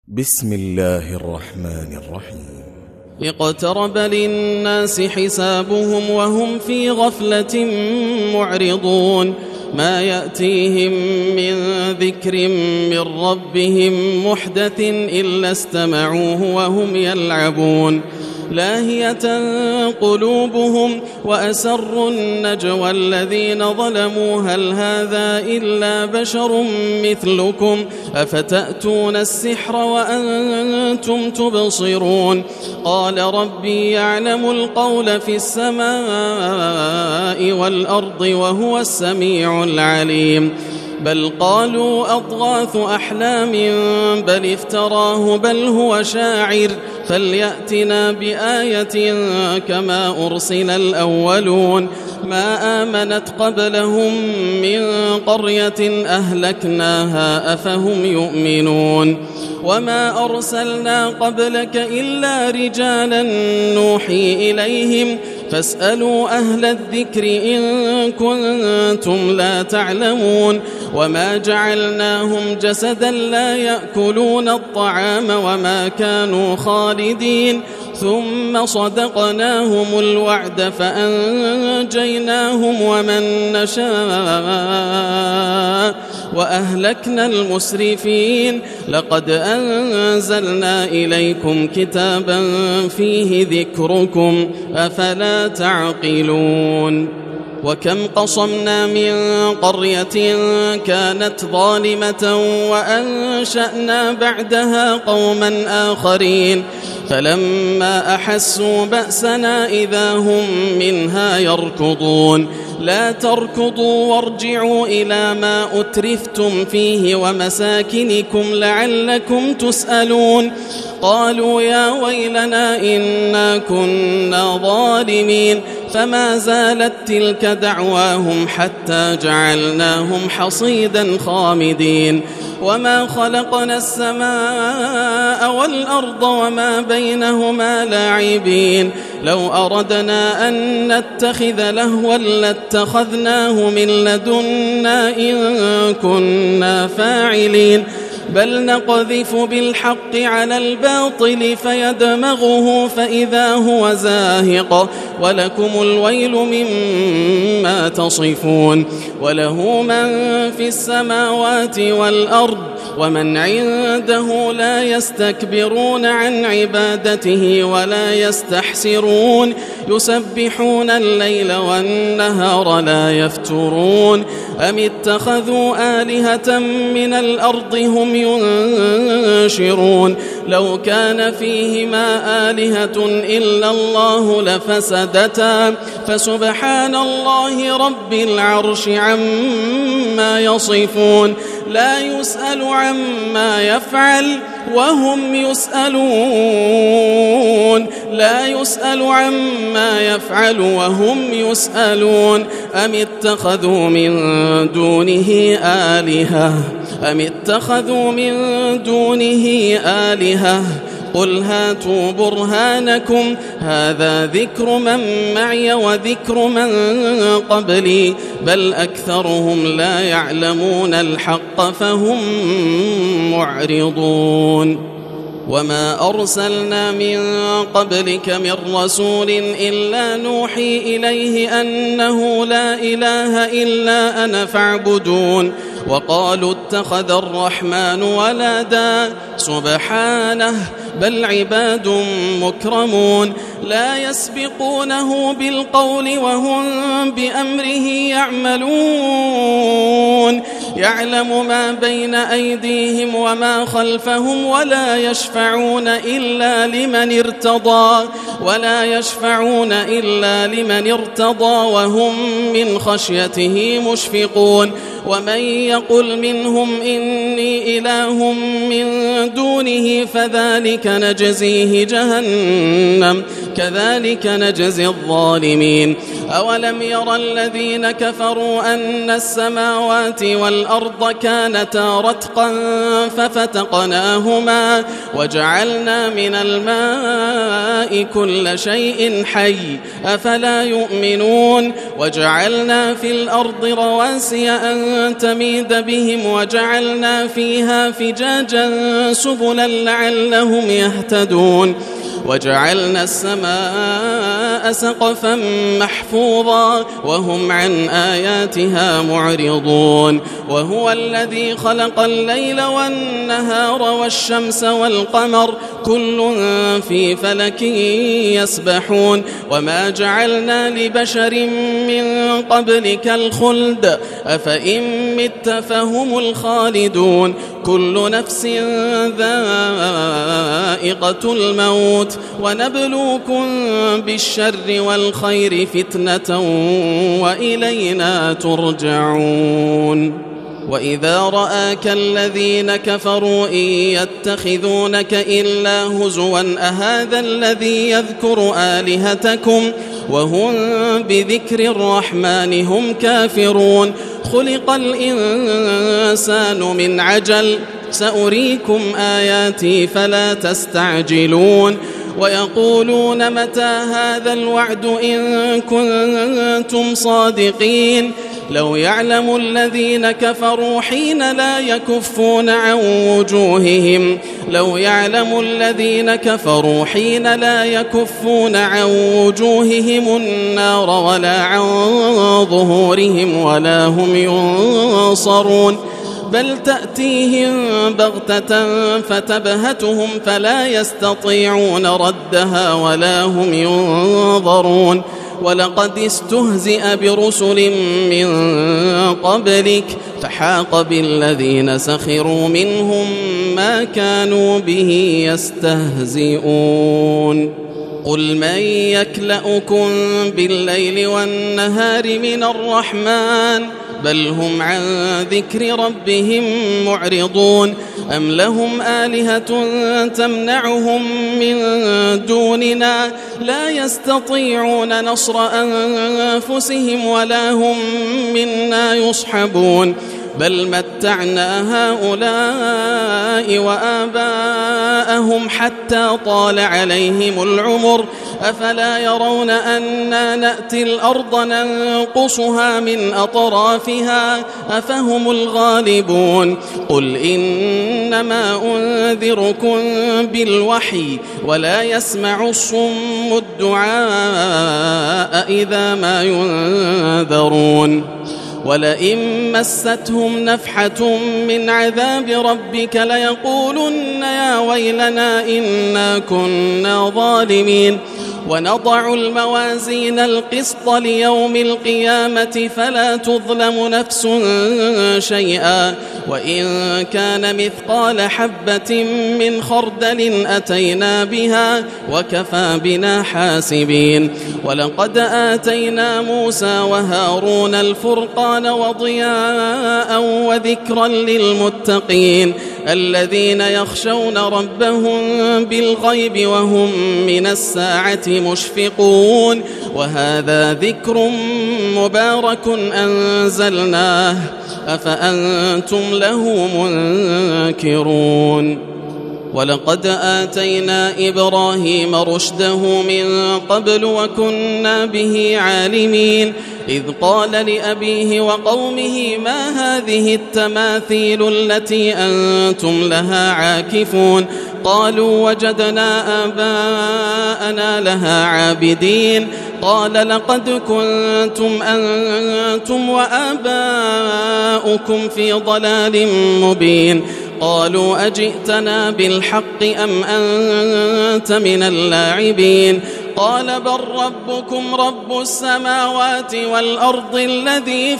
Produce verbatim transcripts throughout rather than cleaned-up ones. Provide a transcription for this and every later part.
بسم الله الرحمن الرحيم. اقترب للناس حسابهم وهم في غفلة معرضون ما يأتيهم من ذكر من ربهم محدث إلا استمعوه وهم يلعبون لاهية قلوبهم وأسروا النجوى الذين ظلموا هل هذا إلا بشر مثلكم أفتأتون السحر وأنتم تبصرون قال ربي يعلم القول في السماء والأرض وهو السميع العليم بل قالوا أضغاث أحلام بل افتراه بل هو شاعر فليأتنا بآية كما أرسل الأولون ما آمنت قبلهم من قرية أهلكناها أفهم يؤمنون وما أرسلنا قبلك إلا رجالا نوحي إليهم فاسألوا أهل الذكر إن كنتم لا تعلمون وما جعلناهم جسدا لا يأكلون الطعام وما كانوا خالدين ثم صدقناهم الوعد فأنجيناهم ومن نشاء وأهلكنا المسرفين لقد أنزلنا إليكم كتابا فيه ذكركم أفلا تعقلون وكم قصمنا من قرية كانت ظالمة وأنشأنا بعدها قوما آخرين فلما أحسوا بأسنا إذا هم منها يركضون لا تركضوا وارجعوا إلى ما أترفتم فيه ومساكنكم لعلكم تسألون قالوا يا ويلنا إنا كنا ظالمين فما زالت تلك دعواهم حتى جعلناهم حصيدا خامدين وما خلقنا السماء والأرض وما بينهما لاعبين لو أردنا أن نتخذ لهوا لاتخذناه من لدنا إن كنا فاعلين بل نقذف بالحق على الباطل فيدمغه فإذا هو زاهق ولكم الويل مما تصفون وله من في السماوات والأرض ومن عنده لا يستكبرون عن عبادته ولا يستحسرون يسبحون الليل والنهار لا يفترون أم اتخذوا آلهة من الأرض هم ينشرون لو كان فيهما آلهة إلا الله لفسدتا فسبحان الله رب العرش عما يصفون لا يسأل عما يفعل وهم يسألون لا يسأل عما يفعل وهم يسألون أم اتخذوا من دونه آلهة أم اتخذوا من دونه آلهة قل هاتوا برهانكم هذا ذكر من معي وذكر من قبلي بل أكثرهم لا يعلمون الحق فهم معرضون وما أرسلنا من قبلك من رسول إلا نوحي إليه أنه لا إله إلا أنا فاعبدون وقالوا اتخذ الرحمن ولدا سبحانه بل عباد مكرمون لا يسبقونه بالقول وهم بأمره يعملون يعلم ما بين أيديهم وما خلفهم ولا يشفعون إلا لمن ارتضى ولا يشفعون إلا لمن ارتضى وهم من خشيته مشفقون ومن يقل منهم إني إله من دونه فذلك نجزيه جهنم كذلك نجزي الظالمين أولم يرى الذين كفروا أن السماوات والأرض كانتا رتقا ففتقناهما وجعلنا من الماء كل شيء حي أفلا يؤمنون وجعلنا في الأرض رواسي أن تميد بهم وجعلنا فيها فجاجا سبلا تدخلا لعلهم يهتدون وجعلنا السماء سقفا محفوظا وهم عن آياتها معرضون وهو الذي خلق الليل والنهار والشمس والقمر كل في فلك يسبحون وما جعلنا لبشر من قبلك الخلد أفإن مت فهم الخالدون كل نفس ذائقة الموت ونبلوكم بالشر والخير فتنة وإلينا ترجعون وإذا رآك الذين كفروا إن يتخذونك إلا هزوا أهذا الذي يذكر آلهتكم وهم بذكر الرحمن هم كافرون خلق الإنسان من عجل سأريكم آياتي فلا تستعجلون ويقولون متى هذا الوعد إن كنتم صادقين لو يعلم الذين كفروا حين لا يكفون عن وجوههم لو يعلم الذين كفروا حين لا يكفون عن وجوههم النار ولا عن ظهورهم ولا هم ينصرون بل تأتيهم بغتة فتبهتهم فلا يستطيعون ردها ولا هم ينظرون ولقد استهزئ برسل من قبلك فحاق بالذين سخروا منهم ما كانوا به يستهزئون قل من يكلأكم بالليل والنهار من الرحمن بل هم عن ذكر ربهم معرضون أم لهم آلهة تمنعهم من دوننا لا يستطيعون نصر أنفسهم ولا هم منا يصحبون بل متعنا هؤلاء وآباءهم حتى طال عليهم العمر أفلا يرون أنا نأتي الأرض ننقصها من أطرافها أفهم الغالبون قل إنما أنذركم بالوحي ولا يسمع الصم الدعاء إذا ما ينذرون ولئن مستهم نفحة من عذاب ربك ليقولن يا ويلنا إنا كنا ظالمين ونضع الموازين القسط ليوم القيامة فلا تظلم نفس شيئا وإن كان مثقال حبة من خردل أتينا بها وكفى بنا حاسبين ولقد آتينا موسى وهارون الفرقان وضياء وذكرا للمتقين الذين يخشون ربهم بالغيب وهم من الساعة مشفقون وهذا ذكر مبارك أنزلناه أفأنتم له منكرون ولقد آتينا إبراهيم رشده من قبل وكنا به عالمين إذ قال لأبيه وقومه ما هذه التماثيل التي أنتم لها عاكفون قالوا وجدنا آباءنا لها عابدين قال لقد كنتم أنتم وآباؤكم في ضلال مبين قالوا أجئتنا بالحق أم أنت من اللاعبين قال بل ربكم رب السماوات والأرض الذي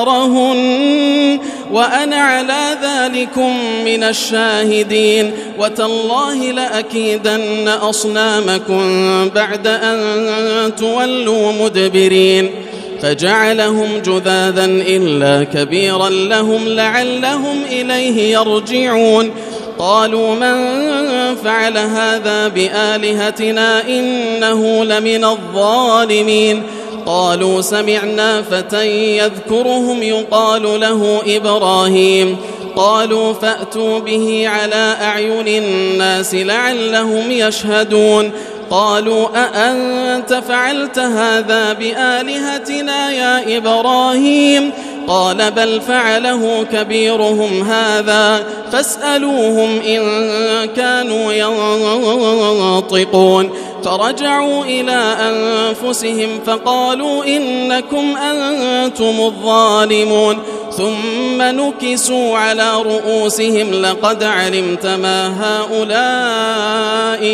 فطرهن وأنا على ذلكم من الشاهدين وتالله لأكيدن أصنامكم بعد أن تولوا مدبرين فجعلهم جذاذا إلا كبيرا لهم لعلهم إليه يرجعون قالوا من فعل هذا بآلهتنا إنه لمن الظالمين قالوا سمعنا فتى يذكرهم يقال له إبراهيم قالوا فأتوا به على أعين الناس لعلهم يشهدون قالوا أأنت فعلت هذا بآلهتنا يا إبراهيم قال بل فعله كبيرهم هذا فاسألوهم إن كانوا ينطقون فرجعوا إلى أنفسهم فقالوا إنكم أنتم الظالمون ثم نكسوا على رؤوسهم لقد علمت ما هؤلاء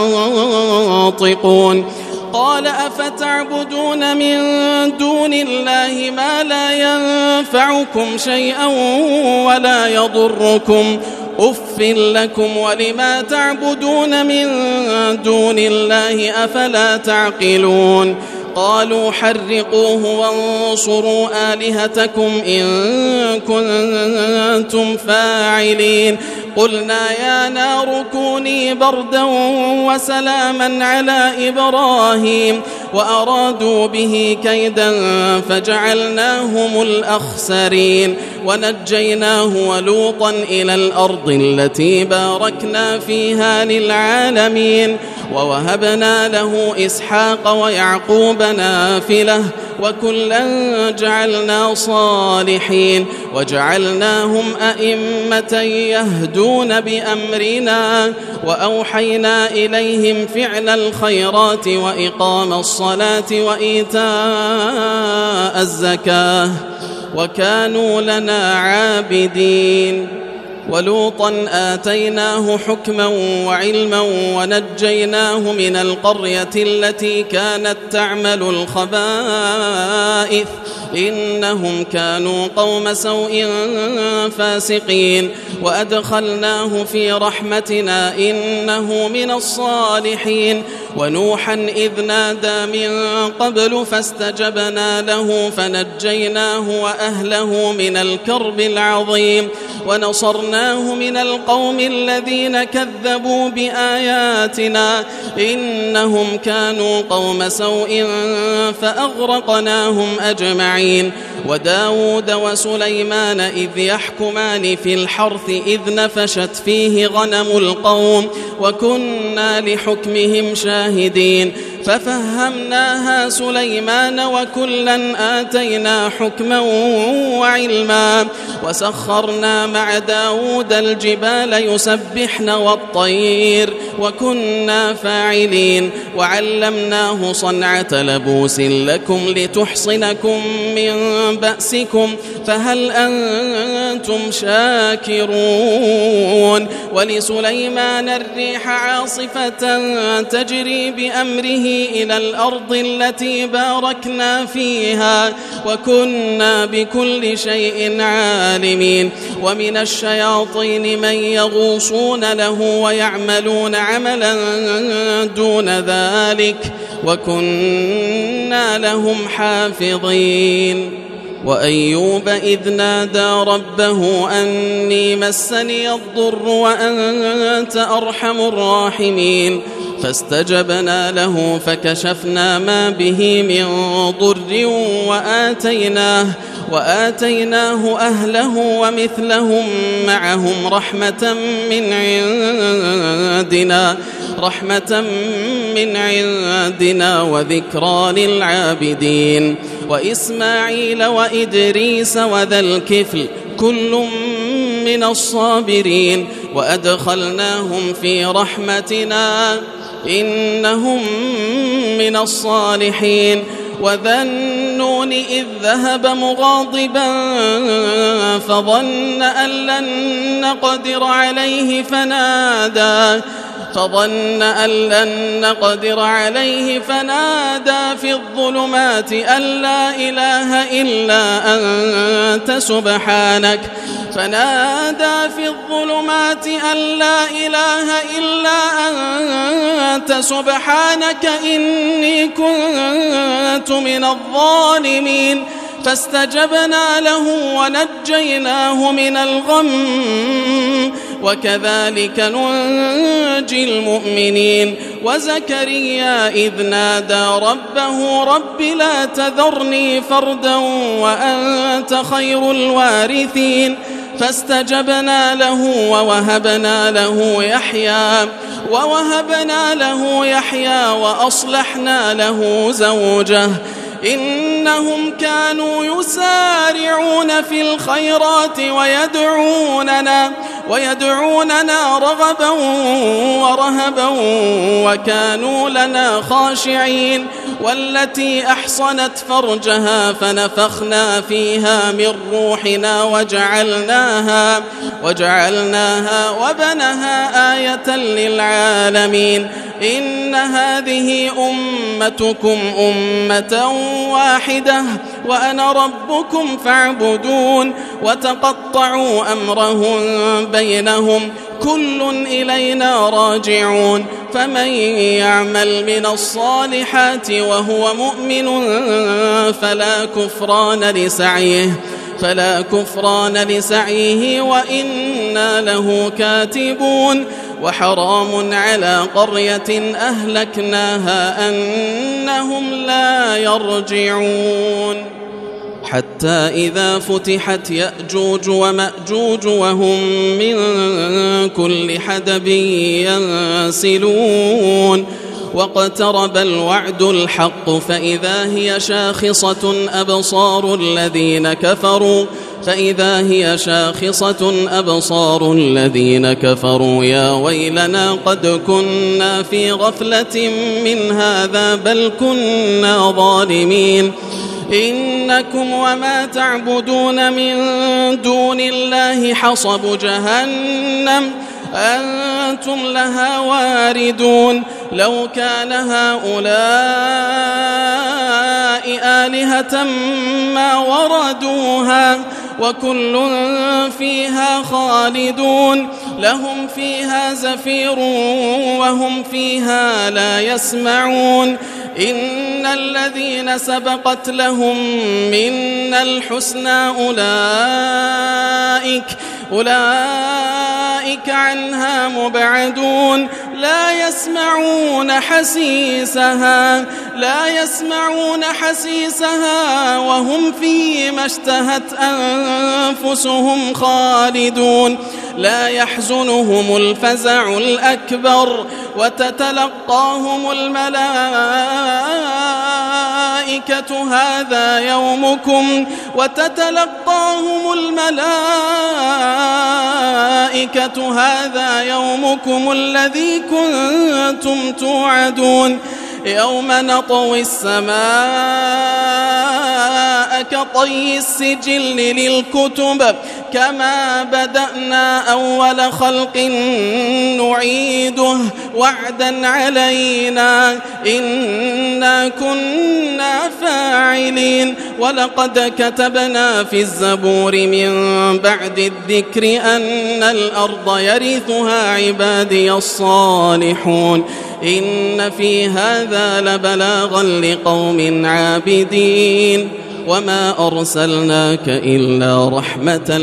ينطقون قال أفتعبدون من دون الله ما لا ينفعكم شيئا ولا يضركم أف لكم ولما تعبدون من دون الله أفلا تعقلون قالوا حرقوه وانصروا آلهتكم إن كنتم فاعلين قلنا يا نار كوني بردا وسلاما على إبراهيم وأرادوا به كيدا فجعلناهم الأخسرين ونجيناه ولوطا إلى الأرض التي باركنا فيها للعالمين ووهبنا له إسحاق ويعقوب نافلة وكلا جعلنا صالحين وجعلناهم أئمة يهدون بأمرنا وأوحينا إليهم فعل الخيرات وإقام الصلاة وإيتاء الزكاة وكانوا لنا عابدين ولوطا آتيناه حكما وعلما ونجيناه من القرية التي كانت تعمل الخبائث إنهم كانوا قوم سوء فاسقين وأدخلناه في رحمتنا إنه من الصالحين ونوحا إذ نادى من قبل فاستجبنا له فنجيناه وأهله من الكرب العظيم ونصرناه من القوم الذين كذبوا بآياتنا إنهم كانوا قوم سوء فأغرقناهم أجمعين وداود وسليمان إذ يحكمان في الحرث إذ نفشت فيه غنم القوم وكنا لحكمهم شاهدين ففهمناها سليمان وكلا آتينا حكما وعلما وسخرنا مع داود الجبال يسبحن والطير وكنا فاعلين وعلمناه صنعة لبوس لكم لتحصنكم من بأسكم فهل أنتم شاكرون ولسليمان الريح عاصفة تجري بأمره إلى الأرض التي باركنا فيها وكنا بكل شيء عالمين ومن الشياطين من يغوصون له ويعملون عملا دون ذلك وكنا لهم حافظين وأيوب إذ نادى ربه أني مسني الضر وأنت أرحم الراحمين فاستجبنا له فكشفنا ما به من ضر وآتيناه وآتيناه أهله ومثلهم معهم رحمة من عندنا رحمة من عندنا وذكرى للعابدين وإسماعيل وإدريس وذا الكفل كل من الصابرين وأدخلناهم في رحمتنا إنهم من الصالحين وذا النون إذ ذهب مغاضبا فظن أن لن نقدر عليه فنادى فظن أن لن نقدر عليه فنادى في الظلمات أن لا إله إلا أنت سبحانك فنادى في الظلمات أن لا إله إلا أنت سبحانك إني كنت من الظالمين فاستجبنا له ونجيناه من الغم وكذلك ننجي المؤمنين وزكريا إذ نادى ربه رب لا تذرني فردا وأنت خير الوارثين فاستجبنا له ووهبنا له يحيى ووهبنا له يحيى وأصلحنا له زوجه إنهم كانوا يسارعون في الخيرات ويدعوننا ويدعوننا رغبا ورهبا وكانوا لنا خاشعين والتي أحصنت فرجها فنفخنا فيها من روحنا وجعلناها وجعلناها وبنها آية للعالمين إن هذه أمتكم أمة واحدة وأنا ربكم فاعبدون وتقطعوا أمرهم بينهم كل إلينا راجعون فمن يعمل من الصالحات وهو مؤمن فلا كفران لسعيه فلا كفران لسعيه وإنا له كاتبون وحرام على قرية أهلكناها أنهم لا يرجعون حتى إذا فتحت يأجوج ومأجوج وهم من كل حدب ينسلون واقترب الوعد الحق فإذا هي شاخصة أبصار الذين كفروا فإذا هي شاخصة أبصار الذين كفروا يا ويلنا قد كنا في غفلة من هذا بل كنا ظالمين إنكم وما تعبدون من دون الله حصب جهنم أنتم لها واردون لو كان هؤلاء آلهة ما وردوها وكل فيها خالدون لهم فيها زفير وهم فيها لا يسمعون إن الذين سبقت لهم منا الحسنى أولئك أولئك عنها مبعدون لا يسمعون حسيسها لا يسمعون حسيسها وهم فيما اشتهت أنفسهم خالدون لا يحزنهم الفزع الأكبر وتتلقاهم الملائكة هذا يومكم وتتلقاهم الملائكة هذا يومكم الذي كنتم توعدون يوم نطوي السماء كطي السجل للكتب كما بدأنا أول خلق نعيده وعدا علينا إنا كنا فاعلين ولقد كتبنا في الزبور من بعد الذكر أن الأرض يرثها عبادي الصالحون إن في هذا لبلاغا لقوم عابدين وما أرسلناك إلا رحمة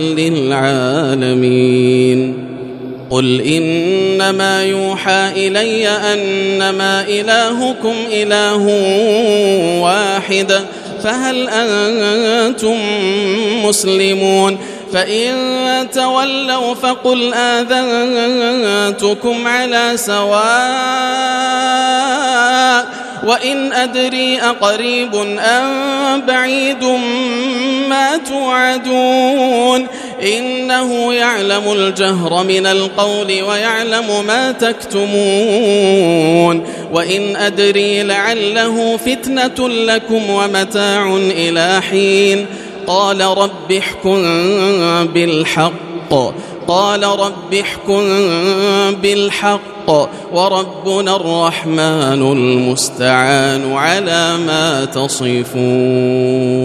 للعالمين قل إنما يوحى إلي أنما إلهكم إله واحد فهل أنتم مسلمون فإن تولوا فقل آذنتكم على سواء وإن أدري أقريب أم بعيد ما توعدون إنه يعلم الجهر من القول ويعلم ما تكتمون وإن أدري لعله فتنة لكم ومتاع إلى حين قال رب احكم بالحق قال رب احكم بالحق وربنا الرحمن المستعان على ما تصفون.